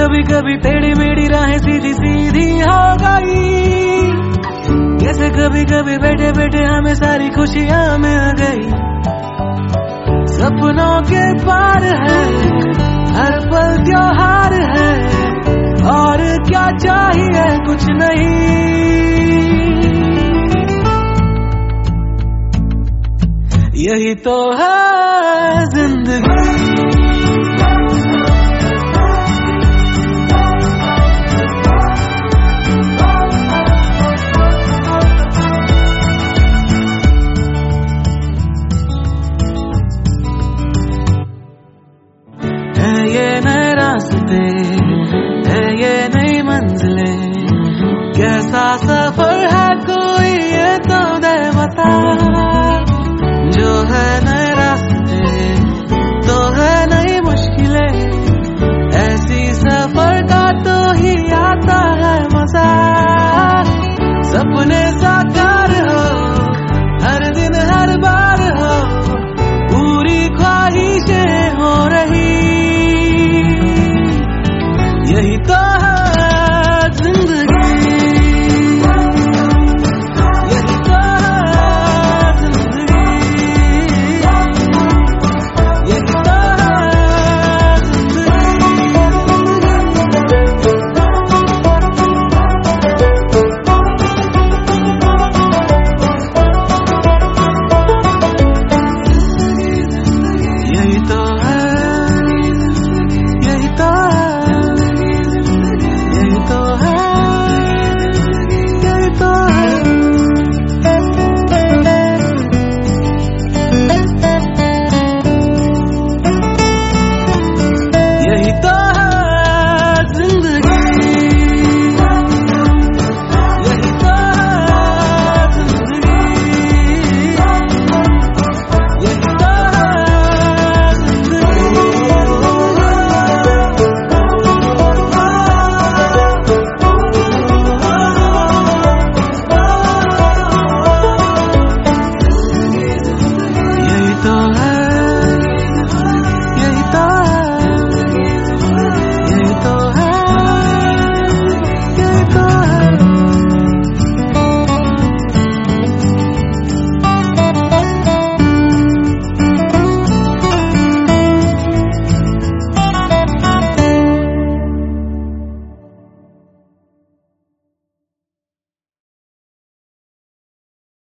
कभी कभी टेढ़ी मेढ़ी राहें सीधी सीधी हो गई, कैसे कभी कभी बैठे बैठे हमें सारी खुशियां मिल गई। सपनों के पार है, हर पल त्योहार है, और क्या चाहिए कुछ नहीं। यही तो है जिंदगी।